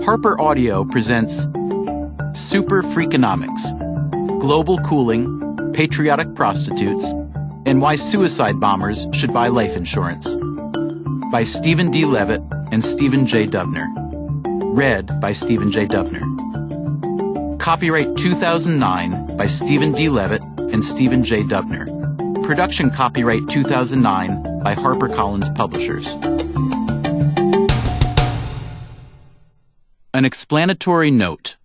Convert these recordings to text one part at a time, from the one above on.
Harper Audio presents Super Freakonomics, Global Cooling, Patriotic Prostitutes, and Why Suicide Bombers Should Buy Life Insurance by Stephen D. Levitt and Stephen J. Dubner. Read by Stephen J. Dubner. Copyright 2009 by Stephen D. Levitt and Stephen J. Dubner. Production copyright 2009 by HarperCollins Publishers. An explanatory note.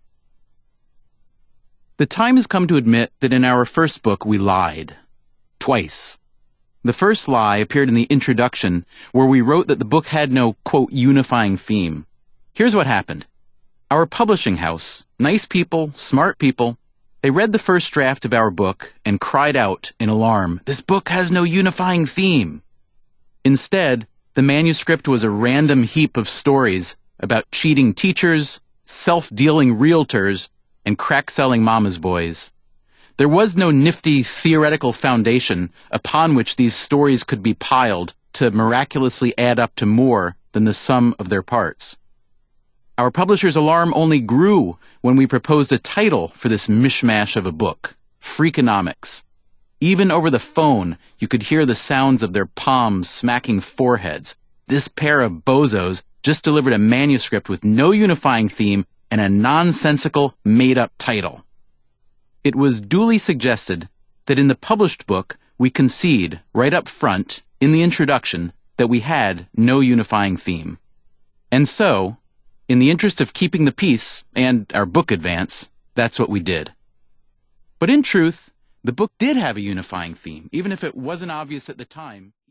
The time has come to admit that in our first book we lied. Twice. The first lie appeared in the introduction, where we wrote that the book had no, quote, unifying theme. Here's what happened. Our publishing house, nice people, smart people, they read the first draft of our book and cried out in alarm, "This book has no unifying theme." Instead, the manuscript was a random heap of stories about cheating teachers, self-dealing realtors, and crack-selling mama's boys. There was no nifty theoretical foundation upon which these stories could be piled to miraculously add up to more than the sum of their parts. Our publisher's alarm only grew when we proposed a title for this mishmash of a book, Freakonomics. Even over the phone, you could hear the sounds of their palms smacking foreheads. This pair of bozos just delivered a manuscript with no unifying theme and a nonsensical, made-up title. It was duly suggested that in the published book we concede, right up front, in the introduction, that we had no unifying theme. And so, in the interest of keeping the peace and our book advance, that's what we did. But in truth, the book did have a unifying theme, even if it wasn't obvious at the time.